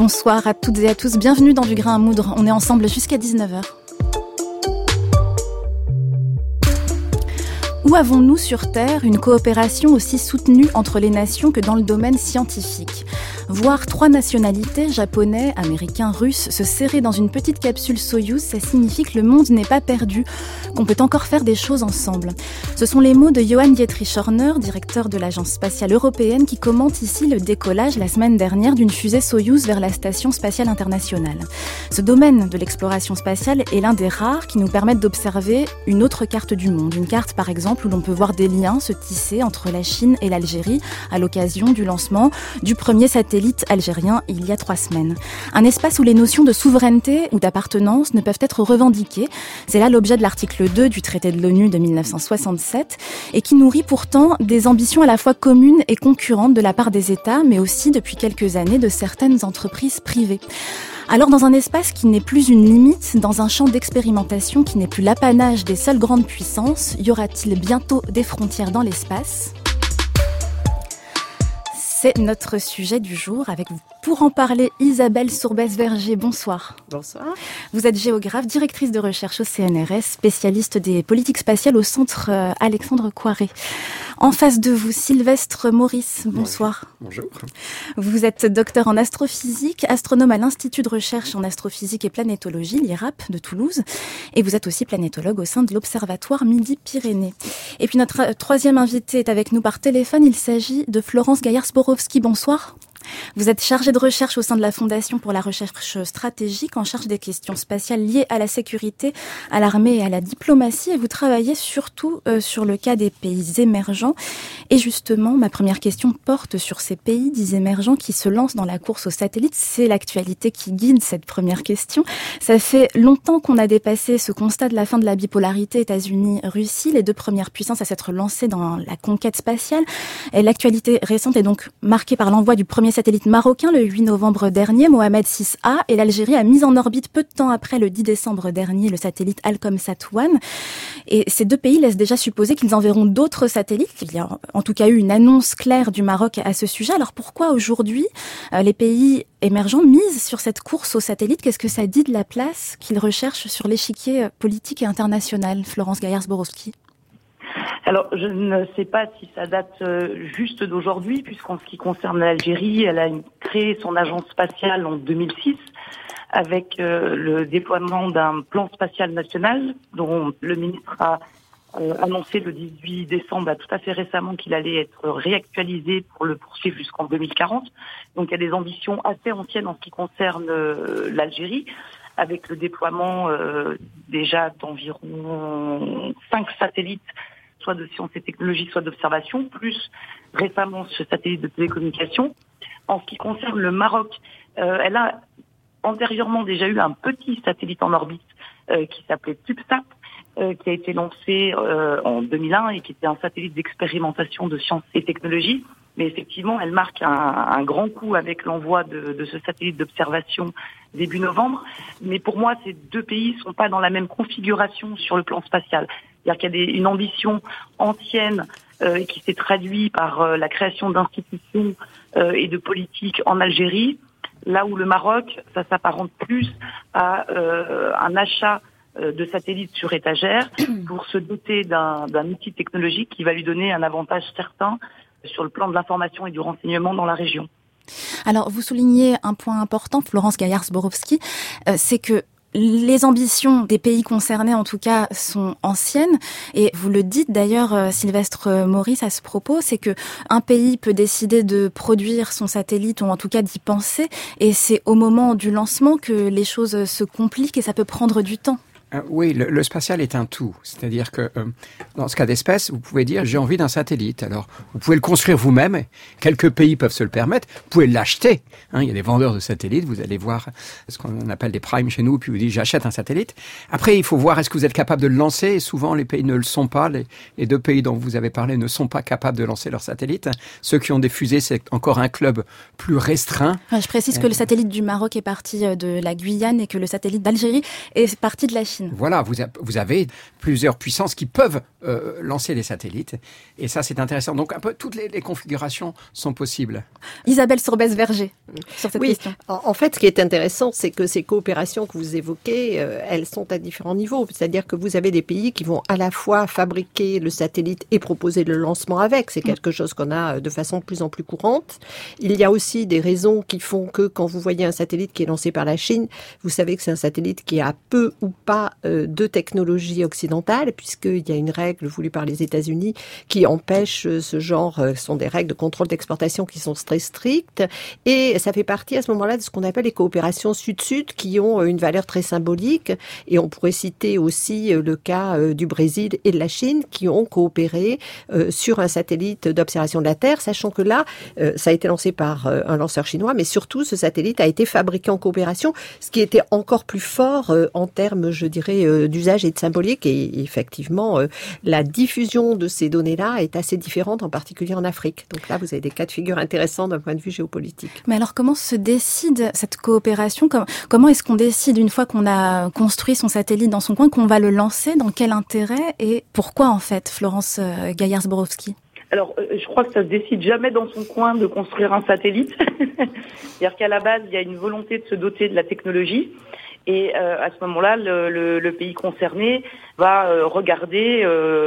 Bonsoir à toutes et à tous, bienvenue dans Du Grain à Moudre, on est ensemble jusqu'à 19h. Où avons-nous sur Terre une coopération aussi soutenue entre les nations que dans le domaine scientifique ? Voir 3 nationalités, japonais, américains, russes, se serrer dans une petite capsule Soyouz, ça signifie que le monde n'est pas perdu, qu'on peut encore faire des choses ensemble. Ce sont les mots de Johan Dietrich Horner, directeur de l'Agence spatiale européenne, qui commente ici le décollage la semaine dernière d'une fusée Soyouz vers la Station spatiale internationale. Ce domaine de l'exploration spatiale est l'un des rares qui nous permettent d'observer une autre carte du monde. Une carte, par exemple, où l'on peut voir des liens se tisser entre la Chine et l'Algérie à l'occasion du lancement du premier satellite algérien il y a 3 semaines. Un espace où les notions de souveraineté ou d'appartenance ne peuvent être revendiquées. C'est là l'objet de l'article 2 du traité de l'ONU de 1967 et qui nourrit pourtant des ambitions à la fois communes et concurrentes de la part des États, mais aussi depuis quelques années de certaines entreprises privées. Alors dans un espace qui n'est plus une limite, dans un champ d'expérimentation qui n'est plus l'apanage des seules grandes puissances, y aura-t-il bientôt des frontières dans l'espace ? C'est notre sujet du jour avec vous. Pour en parler, Isabelle Sourbès-Verger, bonsoir. Bonsoir. Vous êtes géographe, directrice de recherche au CNRS, spécialiste des politiques spatiales au centre Alexandre Coiré. En face de vous, Sylvestre Maurice, bonsoir. Bonjour. Vous êtes docteur en astrophysique, astronome à l'Institut de recherche en astrophysique et planétologie, l'IRAP de Toulouse. Et vous êtes aussi planétologue au sein de l'Observatoire Midi-Pyrénées. Et puis notre troisième invité est avec nous par téléphone. Il s'agit de Florence Gaillard-Zborowski. Bonsoir. Vous êtes chargée de recherche au sein de la Fondation pour la recherche stratégique en charge des questions spatiales liées à la sécurité, à l'armée et à la diplomatie. Et vous travaillez surtout sur le cas des pays émergents. Et justement, ma première question porte sur ces pays dits émergents qui se lancent dans la course aux satellites. C'est l'actualité qui guide cette première question. Ça fait longtemps qu'on a dépassé ce constat de la fin de la bipolarité États-Unis-Russie, les 2 premières puissances à s'être lancées dans la conquête spatiale. Et l'actualité récente est donc marquée par l'envoi du premier satellite marocain le 8 novembre dernier, Mohamed VI-A, et l'Algérie a mis en orbite peu de temps après, le 10 décembre dernier, le satellite Alcomsat-1. Et ces 2 pays laissent déjà supposer qu'ils enverront d'autres satellites. Il y a en tout cas eu une annonce claire du Maroc à ce sujet. Alors pourquoi aujourd'hui les pays émergents misent sur cette course aux satellites ? Qu'est-ce que ça dit de la place qu'ils recherchent sur l'échiquier politique et international ? Florence Gaillard-Zborowski. Alors, je ne sais pas si ça date juste d'aujourd'hui, puisqu'en ce qui concerne l'Algérie, elle a créé son agence spatiale en 2006 avec le déploiement d'un plan spatial national dont le ministre a annoncé le 18 décembre, tout à fait récemment, qu'il allait être réactualisé pour le poursuivre jusqu'en 2040. Donc, il y a des ambitions assez anciennes en ce qui concerne l'Algérie, avec le déploiement déjà d'environ 5 satellites, soit de sciences et technologies, soit d'observation, plus récemment ce satellite de télécommunication. En ce qui concerne le Maroc, elle a antérieurement déjà eu un petit satellite en orbite qui s'appelait CubeSat, qui a été lancé en 2001 et qui était un satellite d'expérimentation de sciences et technologies. Mais effectivement, elle marque un grand coup avec l'envoi de ce satellite d'observation début novembre. Mais pour moi, ces 2 pays sont pas dans la même configuration sur le plan spatial. C'est-à-dire qu'il y a une ambition ancienne qui s'est traduite par la création d'institutions et de politiques en Algérie, là où le Maroc, ça s'apparente plus à un achat de satellites sur étagère pour se doter d'un outil technologique qui va lui donner un avantage certain sur le plan de l'information et du renseignement dans la région. Alors, vous soulignez un point important, Florence Gaillard-Zborowski, c'est que les ambitions des pays concernés, en tout cas, sont anciennes. Et vous le dites d'ailleurs, Sylvestre Maurice, à ce propos, c'est que un pays peut décider de produire son satellite, ou en tout cas d'y penser. Et c'est au moment du lancement que les choses se compliquent et ça peut prendre du temps. Oui, le spatial est un tout. C'est-à-dire que dans ce cas d'espèce, vous pouvez dire j'ai envie d'un satellite. Alors, vous pouvez le construire vous-même. Quelques pays peuvent se le permettre. Vous pouvez l'acheter. Il y a des vendeurs de satellites. Vous allez voir ce qu'on appelle des primes chez nous. Puis vous dites j'achète un satellite. Après, il faut voir est-ce que vous êtes capable de le lancer. Et souvent, les pays ne le sont pas. Les 2 pays dont vous avez parlé ne sont pas capables de lancer leur satellite. Ceux qui ont des fusées, c'est encore un club plus restreint. Je précise que le satellite du Maroc est parti de la Guyane et que le satellite d'Algérie est parti de la Chine. Chine. Voilà, vous avez plusieurs puissances qui peuvent lancer des satellites. Et ça, c'est intéressant. Donc, un peu toutes les configurations sont possibles. Isabelle Sorbès-Verger, sur cette question. En fait, ce qui est intéressant, c'est que ces coopérations que vous évoquez, elles sont à différents niveaux. C'est-à-dire que vous avez des pays qui vont à la fois fabriquer le satellite et proposer le lancement avec. C'est quelque chose qu'on a de façon de plus en plus courante. Il y a aussi des raisons qui font que quand vous voyez un satellite qui est lancé par la Chine, vous savez que c'est un satellite qui a peu ou pas de technologie occidentale, puisqu'il y a une règle voulue par les États-Unis qui empêche ce genre, ce sont des règles de contrôle d'exportation qui sont très strictes, et ça fait partie à ce moment-là de ce qu'on appelle les coopérations sud-sud qui ont une valeur très symbolique, et on pourrait citer aussi le cas du Brésil et de la Chine qui ont coopéré sur un satellite d'observation de la Terre, sachant que là, ça a été lancé par un lanceur chinois, mais surtout ce satellite a été fabriqué en coopération, ce qui était encore plus fort en termes, je dirais, d'usage et de symbolique, et effectivement, la diffusion de ces données-là est assez différente, en particulier en Afrique. Donc là, vous avez des cas de figure intéressants d'un point de vue géopolitique. Mais alors, comment se décide cette coopération ? Comment est-ce qu'on décide, une fois qu'on a construit son satellite dans son coin, qu'on va le lancer ? Dans quel intérêt et pourquoi, en fait, Florence Gaillard-Zborowski ? Alors, je crois que ça se décide jamais dans son coin de construire un satellite. C'est-à-dire qu'à la base, il y a une volonté de se doter de la technologie. Et à ce moment-là, le pays concerné va regarder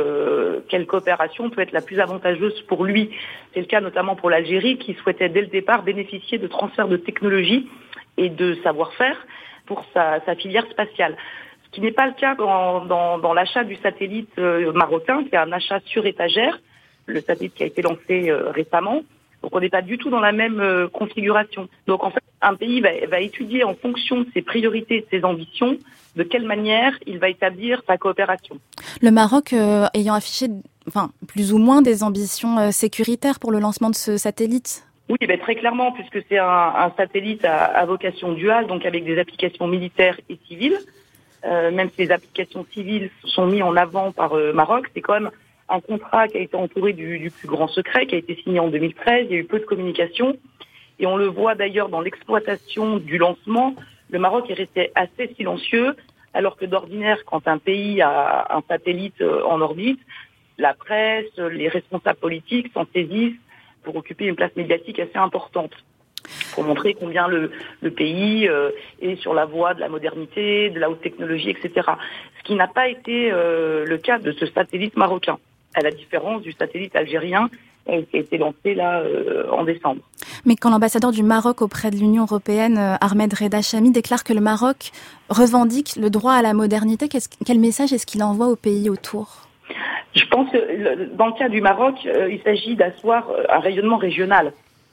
quelle coopération peut être la plus avantageuse pour lui. C'est le cas notamment pour l'Algérie, qui souhaitait dès le départ bénéficier de transferts de technologie et de savoir-faire pour sa filière spatiale. Ce qui n'est pas le cas dans l'achat du satellite marocain, qui est un achat sur étagère, le satellite qui a été lancé récemment. Donc on n'est pas du tout dans la même configuration. Donc en fait, un pays va étudier en fonction de ses priorités, de ses ambitions, de quelle manière il va établir sa coopération. Le Maroc ayant affiché plus ou moins des ambitions sécuritaires pour le lancement de ce satellite. Oui, très clairement, puisque c'est un satellite à vocation duale, donc avec des applications militaires et civiles. Même si les applications civiles sont mises en avant par Maroc, c'est quand même un contrat qui a été entouré du plus grand secret, qui a été signé en 2013. Il y a eu peu de communication. Et on le voit d'ailleurs dans l'exploitation du lancement. Le Maroc est resté assez silencieux, alors que d'ordinaire, quand un pays a un satellite en orbite, la presse, les responsables politiques s'en saisissent pour occuper une place médiatique assez importante, pour montrer combien le pays est sur la voie de la modernité, de la haute technologie, etc. Ce qui n'a pas été le cas de ce satellite marocain, à la différence du satellite algérien qui a été lancé là en décembre. Mais quand l'ambassadeur du Maroc auprès de l'Union européenne, Ahmed Reda Chami, déclare que le Maroc revendique le droit à la modernité, quel message est-ce qu'il envoie aux pays autour ? Je pense que dans le cas du Maroc, il s'agit d'asseoir un rayonnement régional.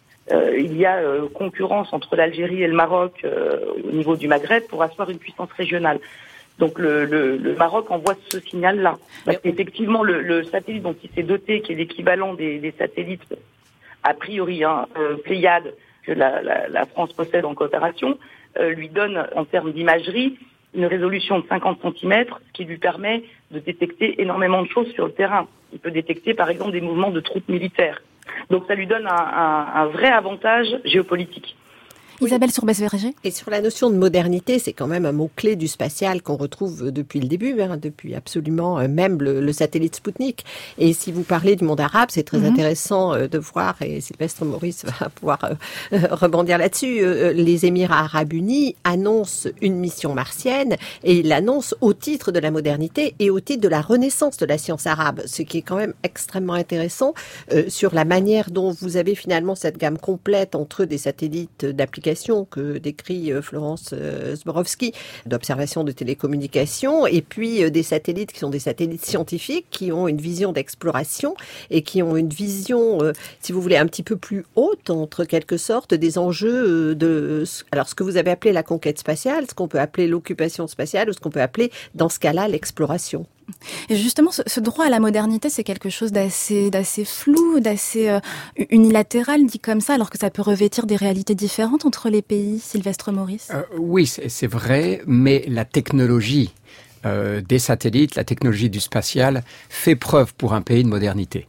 Il y a concurrence entre l'Algérie et le Maroc au niveau du Maghreb pour asseoir une puissance régionale. Donc le Maroc envoie ce signal-là. Parce qu'effectivement, le satellite dont il s'est doté, qui est l'équivalent des satellites a priori Pléiades, que la France possède en coopération, lui donne en termes d'imagerie une résolution de 50 cm, ce qui lui permet de détecter énormément de choses sur le terrain. Il peut détecter par exemple des mouvements de troupes militaires. Donc ça lui donne un vrai avantage géopolitique. Isabelle Sorbès-Verger. Et sur la notion de modernité, c'est quand même un mot-clé du spatial qu'on retrouve depuis le début, depuis absolument même le satellite Spoutnik. Et si vous parlez du monde arabe, c'est très intéressant de voir, et Sylvestre Maurice va pouvoir rebondir là-dessus, les Émirats arabes unis annoncent une mission martienne, et ils l'annoncent au titre de la modernité et au titre de la renaissance de la science arabe, ce qui est quand même extrêmement intéressant sur la manière dont vous avez finalement cette gamme complète entre des satellites d'application que décrit Florence Zborowski, d'observation de télécommunications, et puis des satellites qui sont des satellites scientifiques, qui ont une vision d'exploration et qui ont une vision, si vous voulez, un petit peu plus haute, entre quelque sorte, des enjeux alors ce que vous avez appelé la conquête spatiale, ce qu'on peut appeler l'occupation spatiale, ou ce qu'on peut appeler, dans ce cas-là, l'exploration. Et justement, ce droit à la modernité, c'est quelque chose d'assez flou, d'assez unilatéral, dit comme ça, alors que ça peut revêtir des réalités différentes entre les pays. Sylvestre Maurice. Oui, c'est vrai, mais la technologie des satellites, la technologie du spatial fait preuve pour un pays de modernité.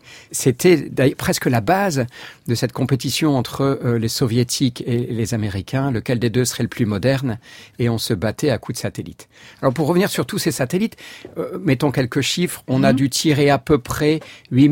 C'était presque la base de cette compétition entre les soviétiques et les américains, lequel des deux serait le plus moderne, et on se battait à coups de satellites. Alors pour revenir sur tous ces satellites, mettons quelques chiffres, on a dû tirer à peu près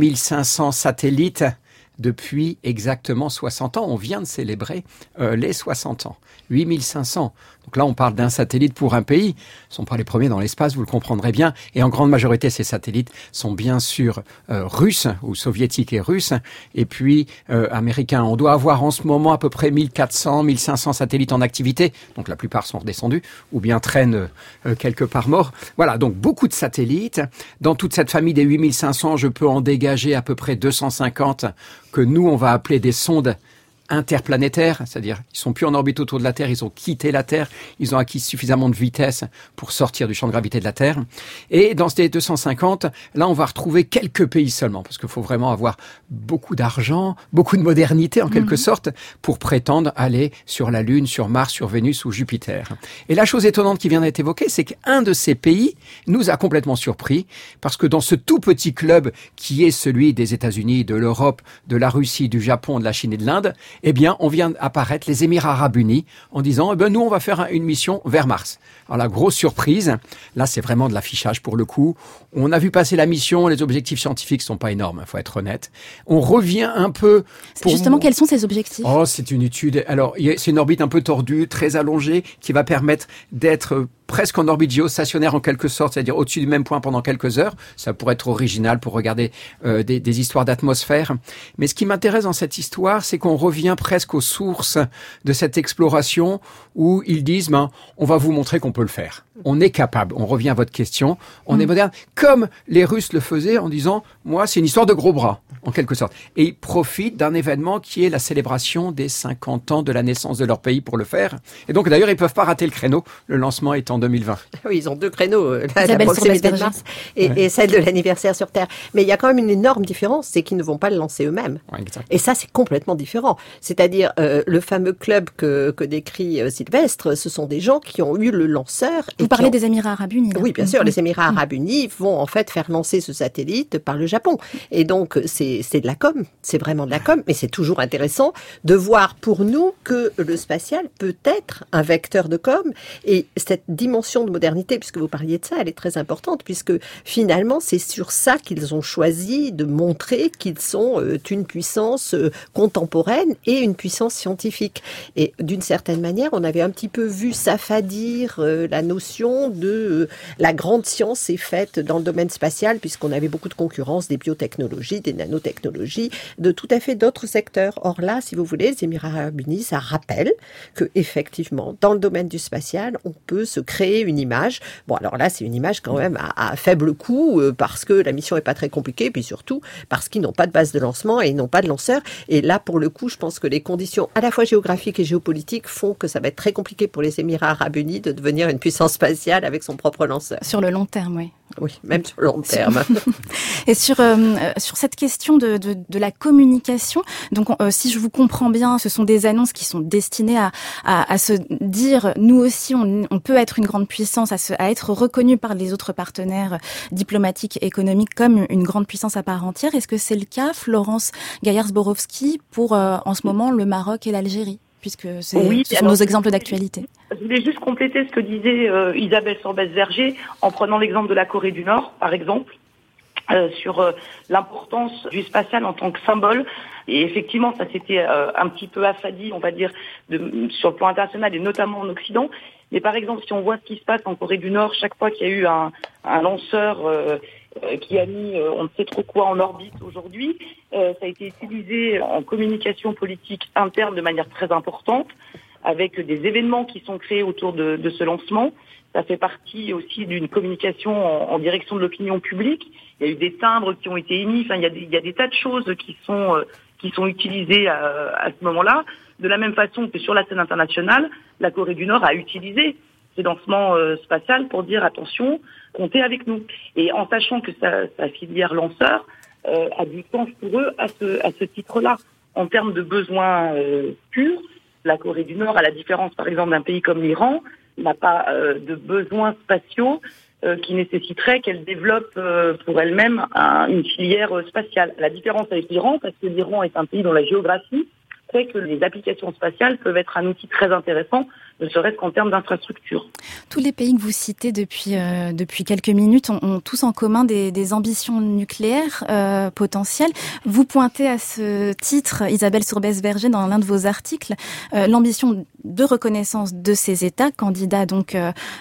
8500 satellites depuis exactement 60 ans. On vient de célébrer les 60 ans. 8500. Donc là, on parle d'un satellite pour un pays. Ce ne sont pas les premiers dans l'espace, vous le comprendrez bien. Et en grande majorité, ces satellites sont bien sûr russes, ou soviétiques et russes, et puis américains. On doit avoir en ce moment à peu près 1400, 1500 satellites en activité. Donc la plupart sont redescendus, ou bien traînent quelque part morts. Voilà, donc beaucoup de satellites. Dans toute cette famille des 8500, je peux en dégager à peu près 250 que nous, on va appeler des sondes interplanétaires, c'est-à-dire ils sont plus en orbite autour de la Terre, ils ont quitté la Terre, ils ont acquis suffisamment de vitesse pour sortir du champ de gravité de la Terre. Et dans ces 250, là on va retrouver quelques pays seulement, parce qu'il faut vraiment avoir beaucoup d'argent, beaucoup de modernité en quelque sorte, pour prétendre aller sur la Lune, sur Mars, sur Vénus ou Jupiter. Et la chose étonnante qui vient d'être évoquée, c'est qu'un de ces pays nous a complètement surpris, parce que dans ce tout petit club qui est celui des États-Unis, de l'Europe, de la Russie, du Japon, de la Chine et de l'Inde, eh bien, on vient apparaître les Émirats Arabes Unis en disant, nous, on va faire une mission vers Mars. Alors, la grosse surprise, là, c'est vraiment de l'affichage pour le coup. On a vu passer la mission, les objectifs scientifiques sont pas énormes, faut être honnête. On revient un peu... Justement, quels sont ces objectifs ? Oh, c'est une étude. Alors, c'est une orbite un peu tordue, très allongée, qui va permettre d'être presque en orbite géostationnaire en quelque sorte, c'est-à-dire au-dessus du même point pendant quelques heures. Ça pourrait être original pour regarder des histoires d'atmosphère. Mais ce qui m'intéresse dans cette histoire, c'est qu'on revient presque aux sources de cette exploration où ils disent, on va vous montrer qu'on peut le faire. On est capable. On revient à votre question. On est moderne. Comme les Russes le faisaient en disant, moi, c'est une histoire de gros bras, en quelque sorte. Et ils profitent d'un événement qui est la célébration des 50 ans de la naissance de leur pays pour le faire. Et donc, d'ailleurs, ils peuvent pas rater le créneau. Le lancement est en 2020. Oui, ils ont deux créneaux, la proximité de Mars et celle de l'anniversaire sur Terre. Mais il y a quand même une énorme différence, c'est qu'ils ne vont pas le lancer eux-mêmes. Ouais, et ça, c'est complètement différent. C'est-à-dire, le fameux club que décrit Sylvestre, ce sont des gens qui ont eu le lanceur. Vous parlez des Émirats Arabes Unis. Là. Oui, bien sûr. Les Émirats Arabes Unis vont en fait faire lancer ce satellite par le Japon. Et donc, c'est de la com. C'est vraiment de la com. Mais c'est toujours intéressant de voir pour nous que le spatial peut être un vecteur de com. Et cette dimension de modernité, puisque vous parliez de ça, elle est très importante, puisque finalement, c'est sur ça qu'ils ont choisi de montrer qu'ils sont une puissance contemporaine et une puissance scientifique. Et d'une certaine manière, on avait un petit peu vu s'affadir la notion de la grande science est faite dans le domaine spatial, puisqu'on avait beaucoup de concurrence des biotechnologies, des nanotechnologies, de tout à fait d'autres secteurs. Or là, si vous voulez, les Émirats Arabes Unis, ça rappelle que effectivement, dans le domaine du spatial, on peut se créer une image. Bon, alors là, c'est une image quand même à faible coût, parce que la mission est pas très compliquée, puis surtout parce qu'ils n'ont pas de base de lancement et ils n'ont pas de lanceur. Et là, pour le coup, je pense que les conditions à la fois géographiques et géopolitiques font que ça va être très compliqué pour les Émirats Arabes Unis de devenir une puissance spatiale avec son propre lanceur. Sur le long terme, oui. Oui, même sur le long terme. Et sur cette question de la communication, donc si je vous comprends bien, ce sont des annonces qui sont destinées à se dire, nous aussi, on peut être une grande puissance, à être reconnu par les autres partenaires diplomatiques, économiques comme une grande puissance à part entière. Est-ce que c'est le cas, Florence Gaillard-Zborowski, pour en ce moment le Maroc et l'Algérie, puisque ce sont nos exemples d'actualité? Je voulais juste compléter ce que disait Isabelle Sorbès-Verger en prenant l'exemple de la Corée du Nord, par exemple, sur l'importance du spatial en tant que symbole. Et effectivement, ça s'était un petit peu affadi, on va dire, sur le plan international et notamment en Occident. Mais par exemple, si on voit ce qui se passe en Corée du Nord, chaque fois qu'il y a eu un lanceur qui a mis on ne sait trop quoi en orbite aujourd'hui, ça a été utilisé en communication politique interne de manière très importante, avec des événements qui sont créés autour de ce lancement. Ça fait partie aussi d'une communication en direction de l'opinion publique. Il y a eu des timbres qui ont été émis. Enfin, il y a des tas de choses qui sont utilisées à ce moment-là. De la même façon que sur la scène internationale, la Corée du Nord a utilisé ces lancements spatials pour dire attention, comptez avec nous. Et en sachant que sa filière lanceur a du sens pour eux à ce titre-là. En termes de besoins purs, la Corée du Nord, à la différence par exemple d'un pays comme l'Iran, n'a pas de besoins spatiaux qui nécessiterait qu'elle développe pour elle-même une filière spatiale. La différence avec l'Iran, parce que l'Iran est un pays dont la géographie fait que les applications spatiales peuvent être un outil très intéressant, ne serait-ce qu'en termes d'infrastructure. Tous les pays que vous citez depuis quelques minutes ont tous en commun des ambitions nucléaires potentielles. Vous pointez à ce titre, Isabelle Sourbès-Verger, dans l'un de vos articles, l'ambition de reconnaissance de ces États, candidats donc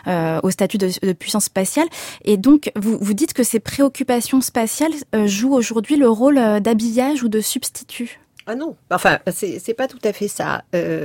au statut de puissance spatiale. Et donc, vous dites que ces préoccupations spatiales jouent aujourd'hui le rôle d'habillage ou de substitut. Ah non, enfin, c'est pas tout à fait ça.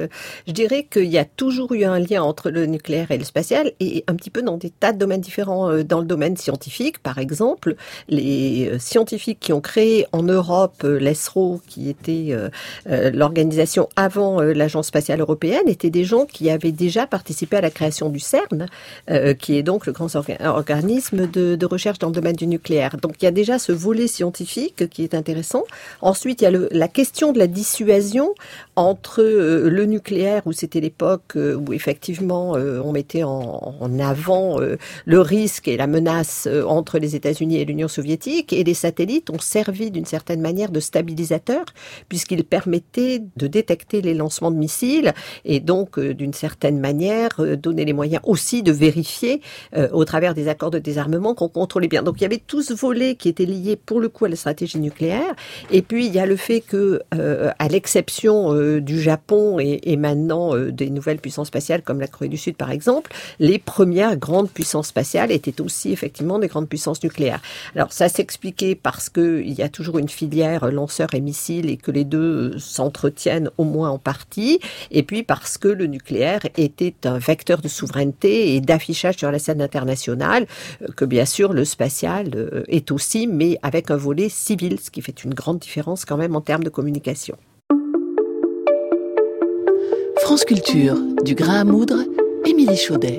Je dirais qu'il y a toujours eu un lien entre le nucléaire et le spatial, et un petit peu dans des tas de domaines différents. Dans le domaine scientifique, par exemple, les scientifiques qui ont créé en Europe l'ESRO, qui était l'organisation avant l'Agence spatiale européenne, étaient des gens qui avaient déjà participé à la création du CERN, qui est donc le grand organisme de recherche dans le domaine du nucléaire. Donc il y a déjà ce volet scientifique qui est intéressant. Ensuite, il y a la question de la dissuasion entre le nucléaire, où c'était l'époque où effectivement on mettait en avant le risque et la menace entre les États-Unis et l'Union soviétique, et les satellites ont servi d'une certaine manière de stabilisateur, puisqu'ils permettaient de détecter les lancements de missiles et donc d'une certaine manière donner les moyens aussi de vérifier au travers des accords de désarmement qu'on contrôlait bien. Donc il y avait tout ce volet qui était lié pour le coup à la stratégie nucléaire, et puis il y a le fait que à l'exception du Japon et maintenant des nouvelles puissances spatiales comme la Corée du Sud par exemple, les premières grandes puissances spatiales étaient aussi effectivement des grandes puissances nucléaires. Alors ça s'expliquait parce que il y a toujours une filière lanceurs et missiles et que les deux s'entretiennent au moins en partie, et puis parce que le nucléaire était un vecteur de souveraineté et d'affichage sur la scène internationale, que bien sûr le spatial est aussi, mais avec un volet civil, ce qui fait une grande différence quand même en termes de communication. France Culture, du grain à moudre, Émilie Chaudet.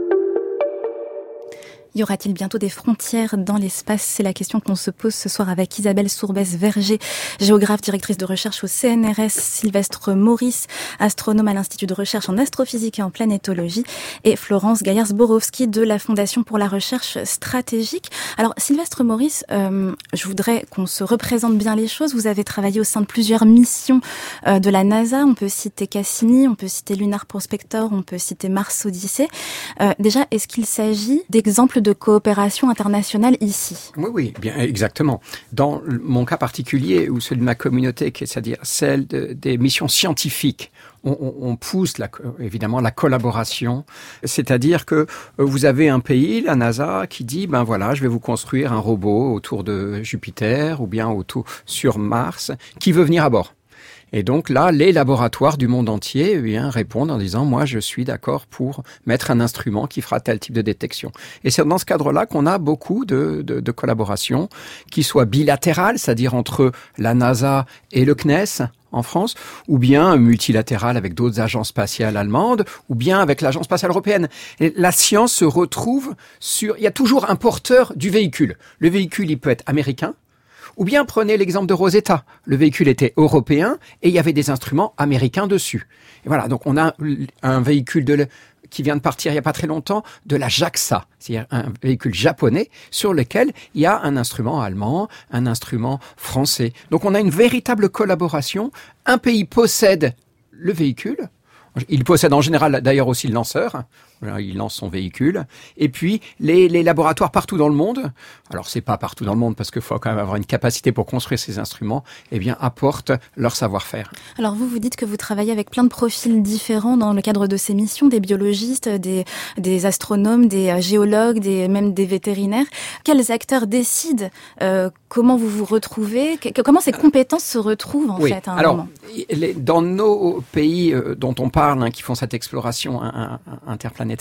Y aura-t-il bientôt des frontières dans l'espace ? C'est la question qu'on se pose ce soir avec Isabelle Sourbès-Verger, géographe, directrice de recherche au CNRS, Sylvestre Maurice, astronome à l'Institut de recherche en astrophysique et en planétologie, et Florence Gaillard-Zborowski de la Fondation pour la recherche stratégique. Alors, Sylvestre Maurice, je voudrais qu'on se représente bien les choses. Vous avez travaillé au sein de plusieurs missions de la NASA. On peut citer Cassini, on peut citer Lunar Prospector, on peut citer Mars Odyssey. Déjà, est-ce qu'il s'agit d'exemples de coopération internationale ici? Oui, bien exactement. Dans mon cas particulier, ou celui de ma communauté, c'est-à-dire celle des missions scientifiques, on pousse évidemment la collaboration. C'est-à-dire que vous avez un pays, la NASA, qui dit, ben voilà, je vais vous construire un robot autour de Jupiter ou bien sur Mars, qui veut venir à bord. Et donc là, les laboratoires du monde entier répondent en disant « Moi, je suis d'accord pour mettre un instrument qui fera tel type de détection ». Et c'est dans ce cadre-là qu'on a beaucoup de collaborations qui soient bilatérales, c'est-à-dire entre la NASA et le CNES en France, ou bien multilatérales avec d'autres agences spatiales allemandes, ou bien avec l'agence spatiale européenne. Et la science se retrouve il y a toujours un porteur du véhicule. Le véhicule, il peut être américain, ou bien prenez l'exemple de Rosetta. Le véhicule était européen et il y avait des instruments américains dessus. Et voilà, donc on a un véhicule qui vient de partir il n'y a pas très longtemps de la JAXA, c'est-à-dire un véhicule japonais sur lequel il y a un instrument allemand, un instrument français. Donc on a une véritable collaboration. Un pays possède le véhicule. Il possède en général d'ailleurs aussi le lanceur. Il lance son véhicule. Et puis, les laboratoires partout dans le monde, alors c'est pas partout dans le monde parce qu'il faut quand même avoir une capacité pour construire ces instruments, apportent leur savoir-faire. Alors vous dites que vous travaillez avec plein de profils différents dans le cadre de ces missions, des biologistes, des astronomes, des géologues, même des vétérinaires. Quels acteurs décident comment vous vous retrouvez? Comment ces compétences se retrouvent en fait à un moment? Dans nos pays dont on parle, qui font cette exploration interplanétaire,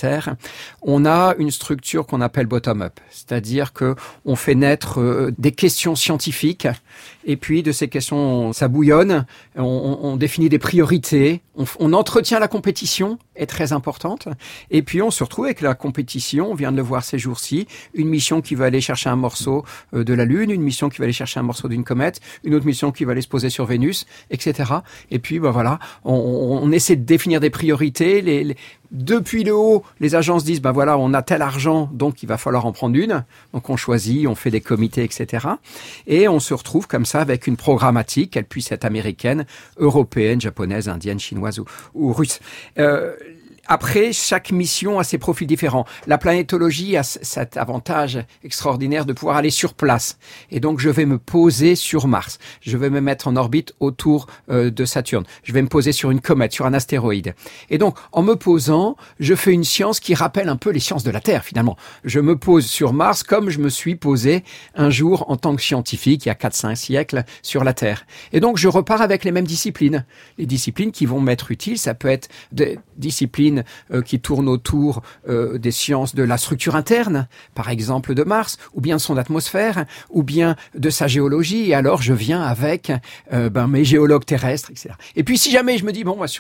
on a une structure qu'on appelle bottom-up, c'est-à-dire que on fait naître des questions scientifiques, et puis de ces questions, ça bouillonne, on définit des priorités, on entretient la compétition, est très importante, et puis on se retrouve avec la compétition, on vient de le voir ces jours-ci, une mission qui va aller chercher un morceau de la Lune, une mission qui va aller chercher un morceau d'une comète, une autre mission qui va aller se poser sur Vénus, etc. Et puis voilà, on essaie de définir des priorités, Depuis le haut, les agences disent, voilà, on a tel argent, donc il va falloir en prendre une. Donc on choisit, on fait des comités, etc. Et on se retrouve comme ça avec une programmatique, qu'elle puisse être américaine, européenne, japonaise, indienne, chinoise ou russe. Après, chaque mission a ses profils différents. La planétologie a cet avantage extraordinaire de pouvoir aller sur place. Et donc, je vais me poser sur Mars. Je vais me mettre en orbite autour de Saturne. Je vais me poser sur une comète, sur un astéroïde. Et donc, en me posant, je fais une science qui rappelle un peu les sciences de la Terre, finalement. Je me pose sur Mars comme je me suis posé un jour en tant que scientifique, il y a 4-5 siècles, sur la Terre. Et donc, je repars avec les mêmes disciplines. Les disciplines qui vont m'être utiles, ça peut être des disciplines qui tournent autour des sciences de la structure interne, par exemple de Mars, ou bien de son atmosphère, ou bien de sa géologie. Et alors, je viens avec mes géologues terrestres, etc. Et puis, si jamais je me dis,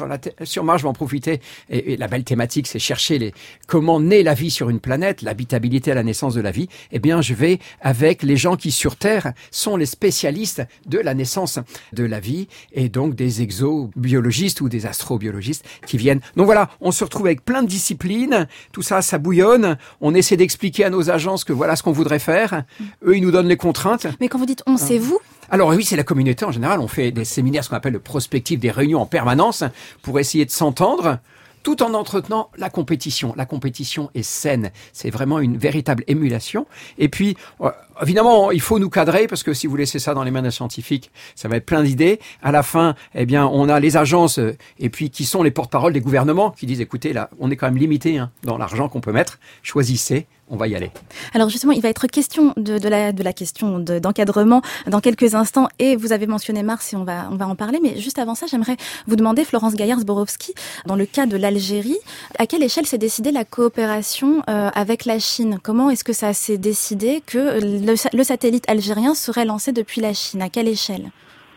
sur Mars, je vais en profiter, et la belle thématique, c'est chercher comment naît la vie sur une planète, l'habitabilité à la naissance de la vie, eh bien, je vais avec les gens qui, sur Terre, sont les spécialistes de la naissance de la vie, et donc des exobiologistes ou des astrobiologistes qui viennent. Donc voilà, on se retrouve avec plein de disciplines, tout ça, ça bouillonne, on essaie d'expliquer à nos agences que voilà ce qu'on voudrait faire, eux ils nous donnent les contraintes. Mais quand vous dites on, c'est vous ? Alors oui, c'est la communauté en général, on fait des séminaires, ce qu'on appelle de prospective, des réunions en permanence pour essayer de s'entendre, tout en entretenant la compétition. La compétition est saine, c'est vraiment une véritable émulation. Et puis, évidemment, il faut nous cadrer, parce que si vous laissez ça dans les mains d'un scientifique, ça va être plein d'idées. À la fin, on a les agences, et puis qui sont les porte-parole des gouvernements, qui disent, écoutez, là, on est quand même limité dans l'argent qu'on peut mettre, choisissez. On va y aller. Alors justement, il va être question de la question d'encadrement dans quelques instants, et vous avez mentionné Mars et on va en parler, mais juste avant ça, j'aimerais vous demander, Florence Gaillard-Zborowski, dans le cas de l'Algérie, à quelle échelle s'est décidée la coopération avec la Chine ? Comment est-ce que ça s'est décidé que le satellite algérien serait lancé depuis la Chine ? À quelle échelle ?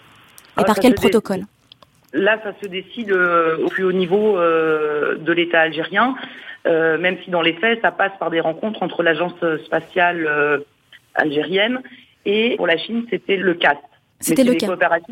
Et par quel protocole ? Là, ça se décide au plus haut niveau de l'État algérien. Même si dans les faits, ça passe par des rencontres entre l'agence spatiale algérienne et pour la Chine, c'était le CAST. C'était le cas. Des coopérations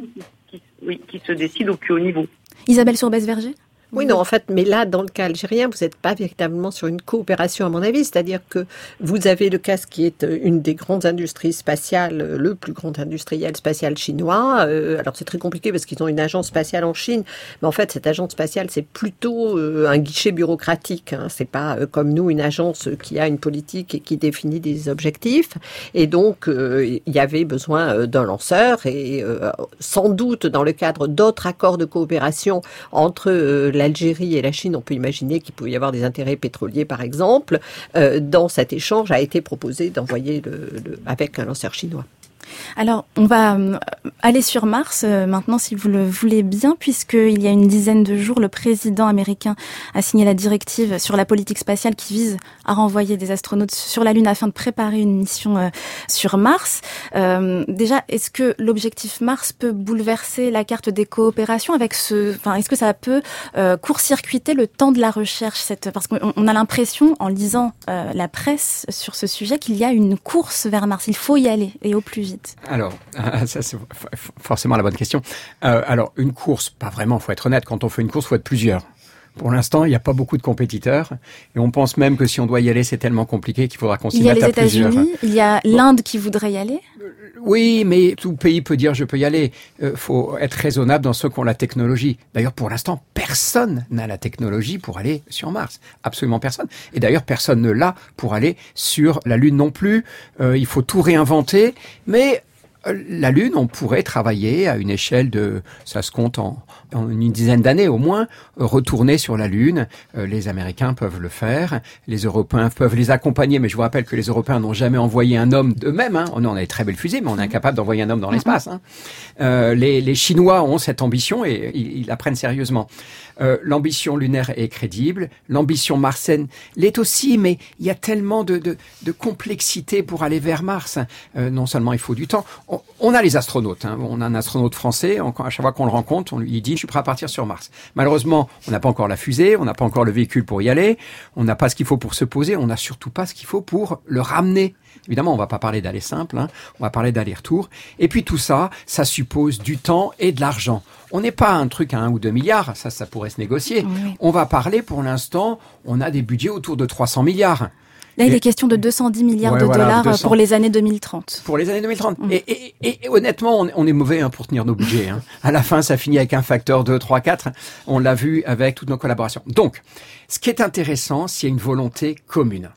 qui se décident au plus haut niveau. Isabelle Sourbès-Verger ? Oui, non, en fait, mais là, dans le cas algérien, vous n'êtes pas véritablement sur une coopération, à mon avis. C'est-à-dire que vous avez le CAS qui est une des grandes industries spatiales, le plus grand industriel spatial chinois. Alors, c'est très compliqué parce qu'ils ont une agence spatiale en Chine. Mais en fait, cette agence spatiale, c'est plutôt un guichet bureaucratique. Hein. C'est pas comme nous, une agence qui a une politique et qui définit des objectifs. Et donc, il y avait besoin d'un lanceur et sans doute, dans le cadre d'autres accords de coopération entre l'Algérie et la Chine, on peut imaginer qu'il pouvait y avoir des intérêts pétroliers, par exemple. Dans cet échange, a été proposé d'envoyer avec un lanceur chinois. Alors, on va aller sur Mars maintenant, si vous le voulez bien, puisqu'il y a une dizaine de jours, le président américain a signé la directive sur la politique spatiale qui vise à renvoyer des astronautes sur la Lune afin de préparer une mission sur Mars. Déjà, est-ce que l'objectif Mars peut bouleverser la carte des coopérations avec est-ce que ça peut court-circuiter le temps de la recherche parce qu'on a l'impression, en lisant la presse sur ce sujet, qu'il y a une course vers Mars. Il faut y aller, et au plus vite. Alors, ça c'est forcément la bonne question. Alors, une course, pas vraiment, faut être honnête. Quand on fait une course, faut être plusieurs. Pour l'instant, il n'y a pas beaucoup de compétiteurs. Et on pense même que si on doit y aller, c'est tellement compliqué qu'il faudra qu'on s'y mette à plusieurs. Il y a les États-Unis, il y a l'Inde qui voudrait y aller. Oui, mais tout pays peut dire je peux y aller. Faut être raisonnable dans ceux qui ont la technologie. D'ailleurs, pour l'instant, personne n'a la technologie pour aller sur Mars. Absolument personne. Et d'ailleurs, personne ne l'a pour aller sur la Lune non plus. Il faut tout réinventer. Mais la Lune, on pourrait travailler à une échelle ça se compte en une dizaine d'années au moins, retourner sur la Lune. Les Américains peuvent le faire, les Européens peuvent les accompagner, mais je vous rappelle que les Européens n'ont jamais envoyé un homme d'eux-mêmes. Hein. On a des très belles fusées, mais on est incapable d'envoyer un homme dans l'espace. Hein. Les Chinois ont cette ambition et ils la prennent sérieusement. L'ambition lunaire est crédible, l'ambition martienne l'est aussi, mais il y a tellement de complexité pour aller vers Mars. Non seulement il faut du temps, on a les astronautes. On a un astronaute français. À chaque fois qu'on le rencontre, on lui dit « je suis prêt à partir sur Mars ». Malheureusement, on n'a pas encore la fusée, on n'a pas encore le véhicule pour y aller, on n'a pas ce qu'il faut pour se poser, on n'a surtout pas ce qu'il faut pour le ramener. Évidemment, on va pas parler d'aller simple, on va parler d'aller-retour. Et puis tout ça, ça suppose du temps et de l'argent. On n'est pas un truc à 1 ou 2 milliards, ça pourrait se négocier. Oui. On va parler, pour l'instant, on a des budgets autour de 300 milliards. Là, il est question de 210 milliards de dollars pour les années 2030. Pour les années 2030. Et honnêtement, on est mauvais pour tenir nos budgets. À la fin, ça finit avec un facteur 2, 3, 4. On l'a vu avec toutes nos collaborations. Donc, ce qui est intéressant, c'est une volonté commune.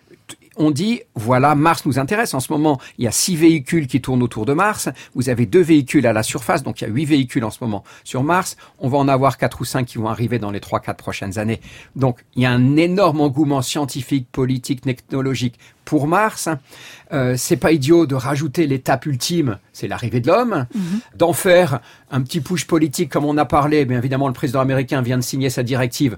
On dit, voilà, Mars nous intéresse. En ce moment, il y a 6 véhicules qui tournent autour de Mars. Vous avez 2 véhicules à la surface, donc il y a 8 véhicules en ce moment sur Mars. On va en avoir 4 ou 5 qui vont arriver dans les 3-4 prochaines années. Donc, il y a un énorme engouement scientifique, politique, technologique pour Mars. C'est pas idiot de rajouter l'étape ultime, c'est l'arrivée de l'homme, d'en faire un petit push politique comme on a parlé. Bien évidemment, le président américain vient de signer sa directive.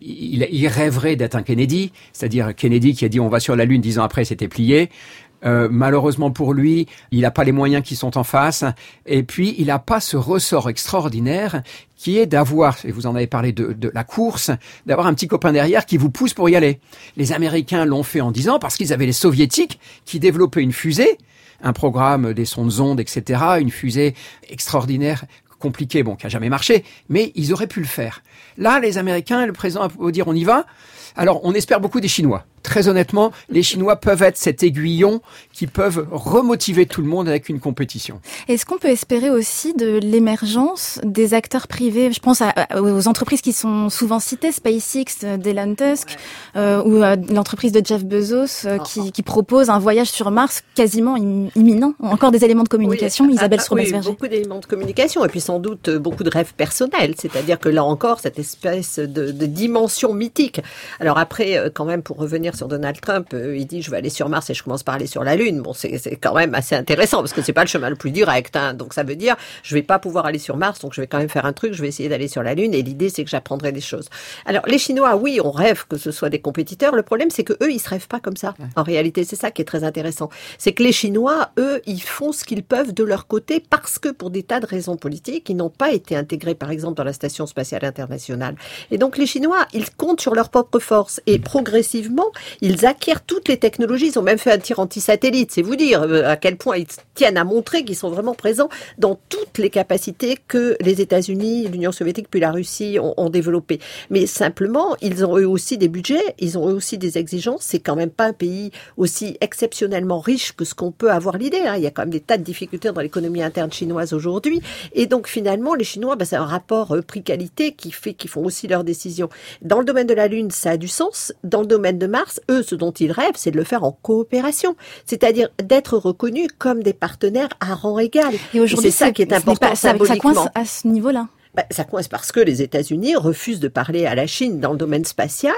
Il rêverait d'être un Kennedy, c'est-à-dire Kennedy qui a dit on va sur la Lune, 10 ans après c'était plié. Malheureusement pour lui, il n'a pas les moyens qui sont en face, et puis il n'a pas ce ressort extraordinaire qui est d'avoir, et vous en avez parlé de la course, d'avoir un petit copain derrière qui vous pousse pour y aller. Les Américains l'ont fait en 10 ans parce qu'ils avaient les Soviétiques qui développaient une fusée, un programme des sondes-ondes, etc., une fusée extraordinaire, compliquée, qui a jamais marché, mais ils auraient pu le faire. Là, les Américains, le président va dire on y va. Alors, on espère beaucoup des Chinois. Très honnêtement, les Chinois peuvent être cet aiguillon qui peuvent remotiver tout le monde avec une compétition. Est-ce qu'on peut espérer aussi de l'émergence des acteurs privés? Je pense aux entreprises qui sont souvent citées, SpaceX d'Elon Musk, ou l'entreprise de Jeff Bezos qui propose un voyage sur Mars quasiment imminent. Encore des éléments de communication, oui. Isabelle Strobes-Verger. Beaucoup d'éléments de communication et puis sans doute beaucoup de rêves personnels. C'est-à-dire que là encore, cette espèce de dimension mythique. Alors après, quand même, pour revenir sur Donald Trump, il dit je vais aller sur Mars et je commence par aller sur la Lune. Bon, c'est quand même assez intéressant parce que c'est pas le chemin le plus direct. Donc ça veut dire je vais pas pouvoir aller sur Mars, donc je vais quand même faire un truc. Je vais essayer d'aller sur la Lune et l'idée c'est que j'apprendrai des choses. Alors les Chinois, oui, on rêve que ce soit des compétiteurs. Le problème c'est que eux, ils se rêvent pas comme ça. En réalité, c'est ça qui est très intéressant. C'est que les Chinois, eux, ils font ce qu'ils peuvent de leur côté parce que pour des tas de raisons politiques, ils n'ont pas été intégrés, par exemple, dans la Station spatiale internationale. Et donc les Chinois, ils comptent sur leur propre force et progressivement, ils acquièrent toutes les technologies. Ils ont même fait un tir anti-satellite. C'est vous dire à quel point ils tiennent à montrer qu'ils sont vraiment présents dans toutes les capacités que les États-Unis, l'Union soviétique puis la Russie ont développées. Mais simplement, ils ont eux aussi des budgets, ils ont eux aussi des exigences. C'est quand même pas un pays aussi exceptionnellement riche que ce qu'on peut avoir l'idée. Il y a quand même des tas de difficultés dans l'économie interne chinoise aujourd'hui. Et donc finalement, les Chinois, c'est un rapport prix-qualité qui fait qu'ils font aussi leurs décisions. Dans le domaine de la Lune, ça a du sens. Dans le domaine de Mars, eux, ce dont ils rêvent, c'est de le faire en coopération. C'est-à-dire d'être reconnus comme des partenaires à rang égal. Et aujourd'hui, c'est ça qui est important symboliquement. Ça coince à ce niveau-là. Ça coince parce que les États-Unis refusent de parler à la Chine dans le domaine spatial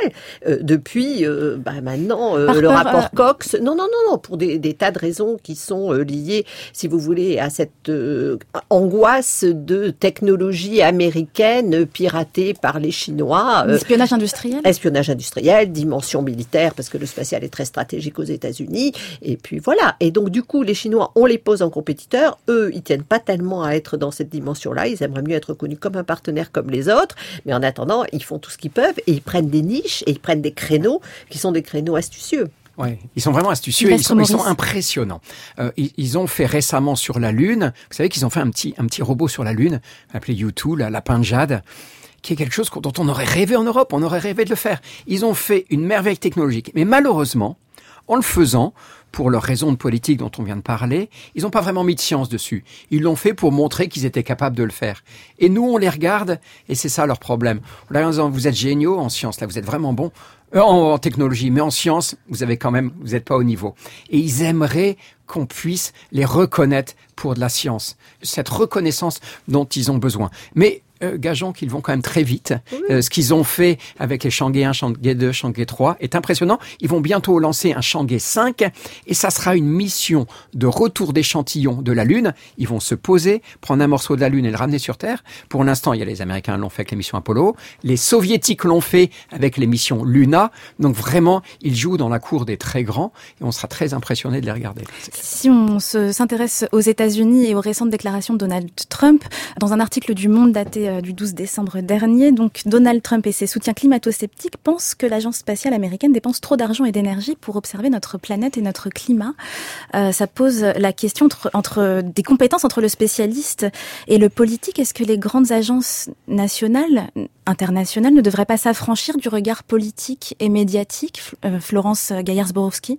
depuis maintenant le rapport Cox. Non, pour des tas de raisons qui sont liées, si vous voulez, à cette angoisse de technologie américaine piratée par les Chinois. Espionnage industriel. Espionnage industriel, dimension militaire, parce que le spatial est très stratégique aux États-Unis. Et puis voilà. Et donc du coup, les Chinois, on les pose en compétiteurs. Eux, ils tiennent pas tellement à être dans cette dimension-là. Ils aimeraient mieux être reconnus comme un partenaire comme les autres, mais en attendant, ils font tout ce qu'ils peuvent et ils prennent des niches et ils prennent des créneaux qui sont des créneaux astucieux. Oui, ils sont vraiment astucieux et ils sont impressionnants. Ils ont fait récemment sur la Lune, vous savez qu'ils ont fait un petit robot sur la Lune, appelé U2, la lapin de jade, qui est quelque chose dont on aurait rêvé en Europe, on aurait rêvé de le faire. Ils ont fait une merveille technologique, mais malheureusement, en le faisant, pour leurs raisons de politique dont on vient de parler, ils n'ont pas vraiment mis de science dessus. Ils l'ont fait pour montrer qu'ils étaient capables de le faire. Et nous, on les regarde, et c'est ça leur problème. On leur dit, vous êtes géniaux en science, là, vous êtes vraiment bons en technologie, mais en science, vous n'êtes pas au niveau. Et ils aimeraient qu'on puisse les reconnaître pour de la science. Cette reconnaissance dont ils ont besoin. Mais gageons qu'ils vont quand même très vite. Ce qu'ils ont fait avec les Chang'e 1, Chang'e 2, Chang'e 3 est impressionnant. Ils vont bientôt lancer un Chang'e 5 et ça sera une mission de retour d'échantillons de la Lune. Ils vont se poser, prendre un morceau de la Lune et le ramener sur Terre. Pour l'instant, il y a les Américains l'ont fait avec les missions Apollo. Les Soviétiques l'ont fait avec les missions Luna. Donc vraiment, ils jouent dans la cour des très grands et on sera très impressionnés de les regarder. Si on s'intéresse aux États-Unis et aux récentes déclarations de Donald Trump, dans un article du Monde daté du 12 décembre dernier, donc Donald Trump et ses soutiens climato-sceptiques pensent que l'agence spatiale américaine dépense trop d'argent et d'énergie pour observer notre planète et notre climat. Ça pose la question entre des compétences entre le spécialiste et le politique. Est-ce que les grandes agences nationales, internationales, ne devraient pas s'affranchir du regard politique et médiatique, Florence Gaillard-Zborowski?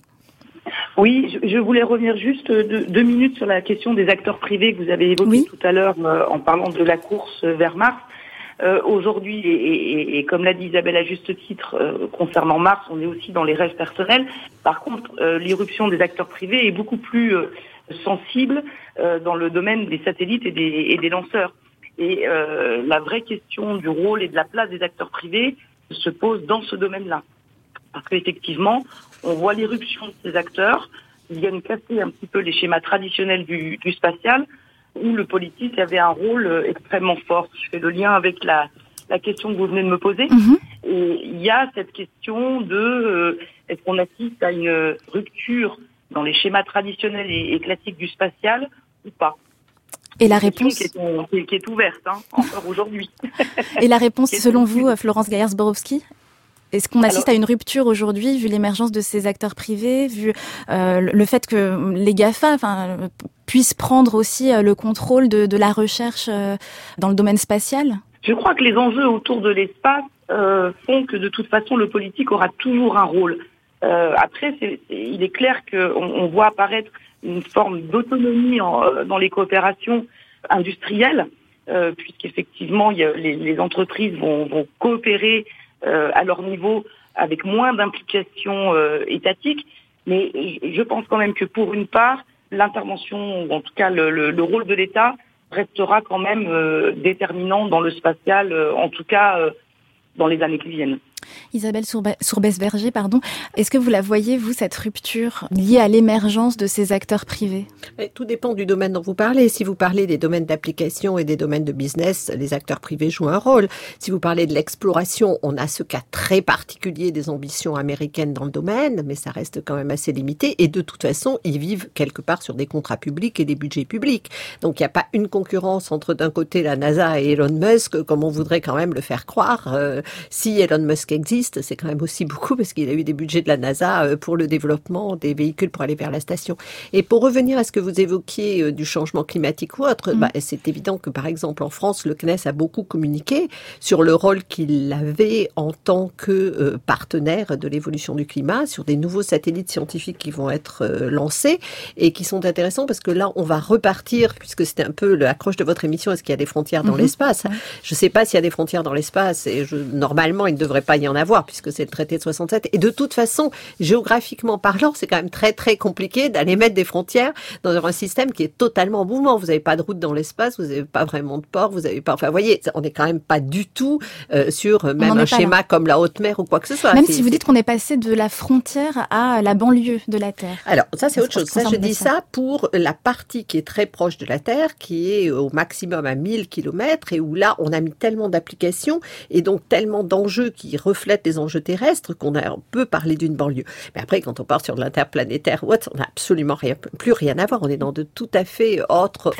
Oui, je voulais revenir juste 2 minutes sur la question des acteurs privés que vous avez évoquée tout à l'heure en parlant de la course vers Mars. Aujourd'hui, et comme l'a dit Isabelle à juste titre, concernant Mars, on est aussi dans les rêves personnels. Par contre, l'irruption des acteurs privés est beaucoup plus sensible dans le domaine des satellites et des lanceurs. Et la vraie question du rôle et de la place des acteurs privés se pose dans ce domaine-là. Parce qu'effectivement, on voit l'irruption de ces acteurs qui viennent casser un petit peu les schémas traditionnels du spatial, où le politique avait un rôle extrêmement fort. Je fais le lien avec la question que vous venez de me poser. Et il y a cette question de est-ce qu'on assiste à une rupture dans les schémas traditionnels et classiques du spatial ou pas? Et la réponse qui est ouverte encore aujourd'hui. Et la réponse, selon vous, Florence Gaillard-Zborowski, est-ce qu'on assiste à une rupture aujourd'hui, vu l'émergence de ces acteurs privés, vu le fait que les GAFA puissent prendre aussi le contrôle de la recherche dans le domaine spatial? Je crois que les enjeux autour de l'espace font que de toute façon le politique aura toujours un rôle. Après, il est clair qu'on voit apparaître une forme d'autonomie dans les coopérations industrielles, puisqu'effectivement les entreprises vont coopérer à leur niveau avec moins d'implications étatiques. Mais je pense quand même que pour une part, l'intervention, ou en tout cas le rôle de l'État, restera quand même déterminant dans le spatial, en tout cas dans les années qui viennent. Isabelle Sourbès-Berger, est-ce que vous la voyez, vous, cette rupture liée à l'émergence de ces acteurs privés? Tout dépend du domaine dont vous parlez. Si vous parlez des domaines d'application et des domaines de business, les acteurs privés jouent un rôle. Si vous parlez de l'exploration, on a ce cas très particulier des ambitions américaines dans le domaine, mais ça reste quand même assez limité. Et de toute façon, ils vivent quelque part sur des contrats publics et des budgets publics. Donc il n'y a pas une concurrence entre d'un côté la NASA et Elon Musk, comme on voudrait quand même le faire croire. Si Elon Musk existe, c'est quand même aussi beaucoup parce qu'il a eu des budgets de la NASA pour le développement des véhicules pour aller vers la station. Et pour revenir à ce que vous évoquiez du changement climatique ou autre, c'est évident que par exemple en France, le CNES a beaucoup communiqué sur le rôle qu'il avait en tant que partenaire de l'évolution du climat, sur des nouveaux satellites scientifiques qui vont être lancés et qui sont intéressants parce que là, on va repartir, puisque c'était un peu l'accroche de votre émission, est-ce qu'il y a des frontières dans l'espace? Je ne sais pas s'il y a des frontières dans l'espace et normalement, il ne devrait pas y en avoir puisque c'est le traité de 67. Et de toute façon, géographiquement parlant, c'est quand même très très compliqué d'aller mettre des frontières dans un système qui est totalement en mouvement. Vous n'avez pas de route dans l'espace, vous n'avez pas vraiment de port, vous n'avez pas. Enfin, vous voyez, on n'est quand même pas du tout sur même un schéma comme la haute mer ou quoi que ce soit. Même si vous dites qu'on est passé de la frontière à la banlieue de la Terre. Alors ça c'est autre chose. Ça je dis ça pour la partie qui est très proche de la Terre, qui est au maximum à 1000 km et où là on a mis tellement d'applications et donc tellement d'enjeux qui reflètent les enjeux terrestres qu'on peut parler d'une banlieue. Mais après, quand on part sur de l'interplanétaire, on n'a absolument plus rien à voir. On est dans de tout à fait autre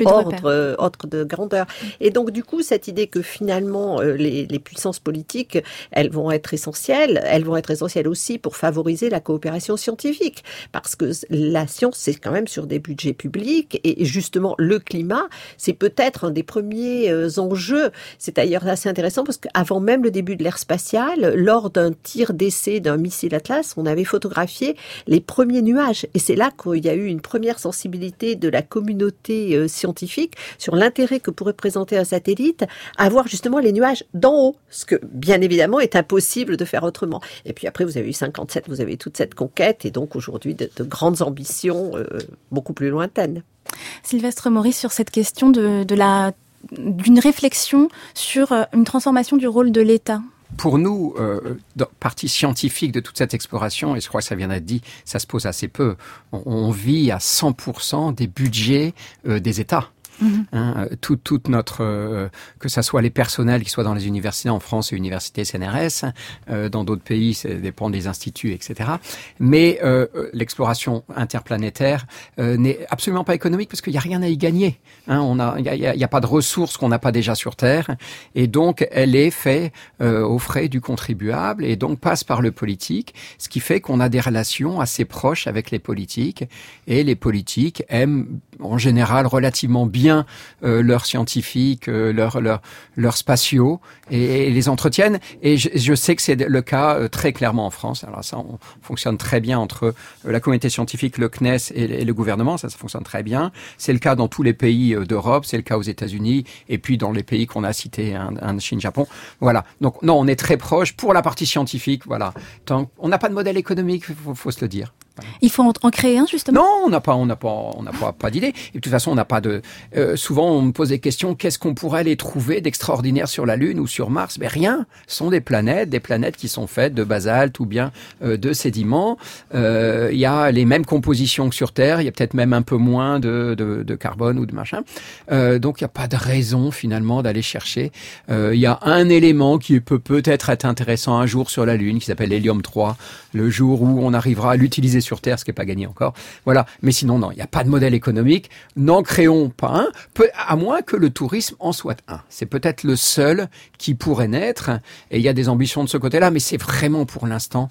de grandeur. Et donc, du coup, cette idée que finalement, les puissances politiques, elles vont être essentielles aussi pour favoriser la coopération scientifique. Parce que la science, c'est quand même sur des budgets publics et justement, le climat, c'est peut-être un des premiers enjeux. C'est d'ailleurs assez intéressant parce qu'avant même le début de l'ère spatiale, lors d'un tir d'essai d'un missile Atlas, on avait photographié les premiers nuages. Et c'est là qu'il y a eu une première sensibilité de la communauté scientifique sur l'intérêt que pourrait présenter un satellite à voir justement les nuages d'en haut. Ce que, bien évidemment, est impossible de faire autrement. Et puis après, vous avez eu 57, vous avez toute cette conquête et donc aujourd'hui de grandes ambitions beaucoup plus lointaines. Sylvestre Maurice, sur cette question de la d'une réflexion sur une transformation du rôle de l'État? Pour nous, partie scientifique de toute cette exploration, et je crois que ça vient d'être dit, ça se pose assez peu, on vit à 100% des budgets des États. Toute notre, que ça soit les personnels qui soient dans les universités en France, et universités CNRS, dans d'autres pays, ça dépend des instituts, etc. Mais l'exploration interplanétaire n'est absolument pas économique parce qu'il n'y a rien à y gagner. Il y a pas de ressources qu'on n'a pas déjà sur Terre, et donc elle est faite aux frais du contribuable et donc passe par le politique, ce qui fait qu'on a des relations assez proches avec les politiques, et les politiques aiment en général relativement bien leurs scientifiques, leurs spatiaux, et les entretiennent. Et je sais que c'est le cas très clairement en France. Alors ça, on fonctionne très bien entre la communauté scientifique, le CNES et le gouvernement. Ça fonctionne très bien. C'est le cas dans tous les pays d'Europe. C'est le cas aux États-Unis. Et puis dans les pays qu'on a cités, Chine, Japon. Voilà. Donc non, on est très proche pour la partie scientifique. Voilà. On n'a pas de modèle économique, faut se le dire. Il faut en créer un, justement? Non, on n'a pas d'idée. Et de toute façon, on n'a pas de... souvent, on me pose des questions, qu'est-ce qu'on pourrait aller trouver d'extraordinaire sur la Lune ou sur Mars? Mais rien. Ce sont des planètes qui sont faites de basalte ou bien de sédiments. Il y a les mêmes compositions que sur Terre. Il y a peut-être même un peu moins de carbone ou de machin. Donc, il n'y a pas de raison, finalement, d'aller chercher. Il y a un élément qui peut-être être intéressant un jour sur la Lune, qui s'appelle l'hélium 3, le jour où on arrivera à l'utiliser sur Terre, ce qui n'est pas gagné encore. Voilà. Mais sinon, non, il n'y a pas de modèle économique. N'en créons pas un, à moins que le tourisme en soit un. C'est peut-être le seul qui pourrait naître, et il y a des ambitions de ce côté-là, mais c'est vraiment pour l'instant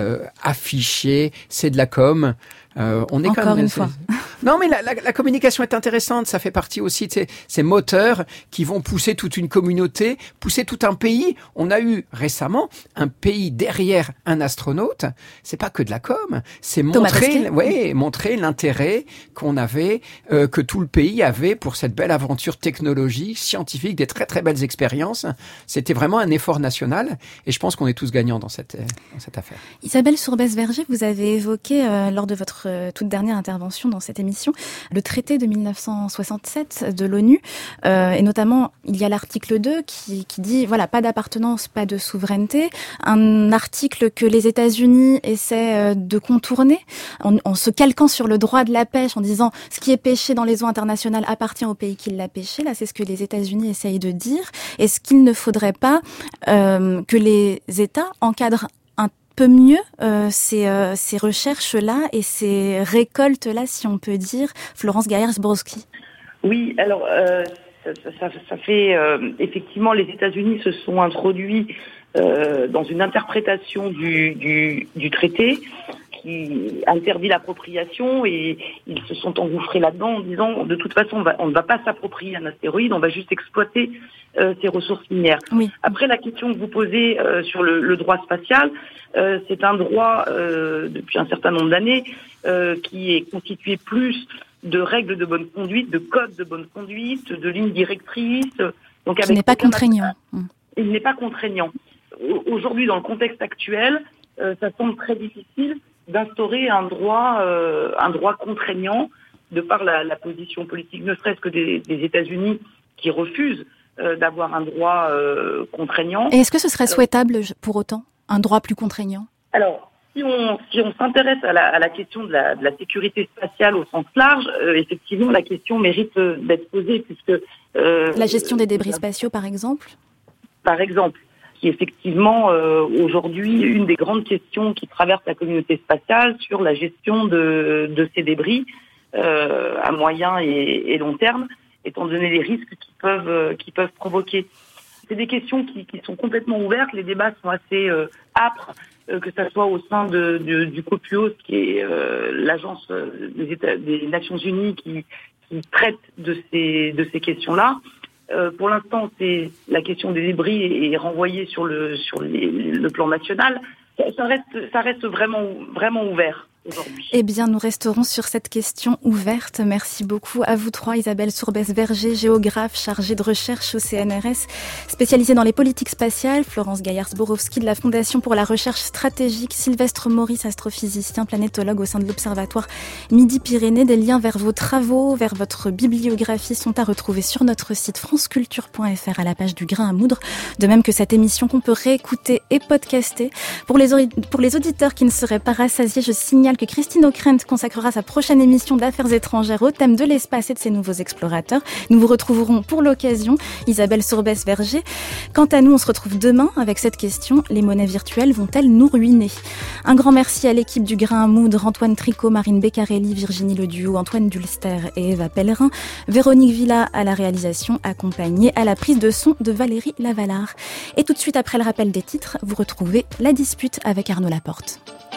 affiché, c'est de la com. On est encore quand même, une fois. Non, mais la communication est intéressante. Ça fait partie aussi de ces moteurs qui vont pousser toute une communauté, pousser tout un pays. On a eu récemment un pays derrière un astronaute. C'est pas que de la com. C'est montrer l'intérêt qu'on avait, que tout le pays avait pour cette belle aventure technologique, scientifique, des très très belles expériences. C'était vraiment un effort national, et je pense qu'on est tous gagnants dans cette affaire. Isabelle Sourbès-Verger, vous avez évoqué lors de votre toute dernière intervention dans cette émission le traité de 1967 de l'ONU, et notamment il y a l'article 2 qui dit voilà, pas d'appartenance, pas de souveraineté, un article que les États-Unis essaient de contourner en se calquant sur le droit de la pêche, en disant ce qui est pêché dans les eaux internationales appartient au pays qui l'a pêché. Là, c'est ce que les États-Unis essayent de dire. Est-ce qu'il ne faudrait pas que les États encadrent peu mieux ces recherches-là et ces récoltes-là, si on peut dire? Florence Gaillard-Zborowski. Oui, alors ça fait effectivement, les États-Unis se sont introduits dans une interprétation du traité qui interdit l'appropriation, et ils se sont engouffrés là-dedans en disant de toute façon on ne va pas s'approprier un astéroïde, on va juste exploiter ses ressources minières. Oui. Après, la question que vous posez sur le droit spatial, c'est un droit depuis un certain nombre d'années qui est constitué plus de règles de bonne conduite, de codes de bonne conduite, de lignes directrices. Donc qui n'est pas contraignant. Il n'est pas contraignant. Aujourd'hui, dans le contexte actuel, ça semble très difficile d'instaurer un droit contraignant de par la position politique, ne serait-ce que des États-Unis qui refusent d'avoir un droit contraignant. Et est-ce que ce serait souhaitable pour autant, un droit plus contraignant? Alors, si on s'intéresse à la question de la sécurité spatiale au sens large, effectivement, la question mérite d'être posée, puisque... la gestion des débris spatiaux, par exemple? Par exemple, qui est effectivement aujourd'hui une des grandes questions qui traverse la communauté spatiale sur la gestion de ces débris à moyen et long terme, étant donné les risques qu'ils peuvent provoquer. C'est des questions qui sont complètement ouvertes. Les débats sont assez âpres, que ça soit au sein du COPUOS, qui est l'agence des Nations Unies qui traite de ces questions-là. Pour l'instant, la question des débris est renvoyée sur le plan national. Ça reste vraiment ouvert. aujourd'hui. Eh bien, nous resterons sur cette question ouverte. Merci beaucoup à vous trois. Isabelle Sourbès-Verger, géographe chargée de recherche au CNRS, spécialisée dans les politiques spatiales. Florence Gaillard-Zborowski de la Fondation pour la recherche stratégique. Sylvestre Maurice, astrophysicien, planétologue au sein de l'Observatoire Midi-Pyrénées. Des liens vers vos travaux, vers votre bibliographie sont à retrouver sur notre site franceculture.fr à la page du Grain à moudre. De même que cette émission qu'on peut réécouter et podcaster. Pour les auditeurs qui ne seraient pas rassasiés, je signale que Christine Ockrent consacrera sa prochaine émission d'affaires étrangères au thème de l'espace et de ses nouveaux explorateurs. Nous vous retrouverons pour l'occasion, Isabelle Sourbès-Verger. Quant à nous, on se retrouve demain avec cette question: les monnaies virtuelles vont-elles nous ruiner? Un grand merci à l'équipe du Grain à moudre, Antoine Tricot, Marine Beccarelli, Virginie Leduo, Antoine Dulster et Eva Pellerin, Véronique Villa à la réalisation, accompagnée à la prise de son de Valérie Lavalard. Et tout de suite après le rappel des titres, vous retrouvez La Dispute avec Arnaud Laporte.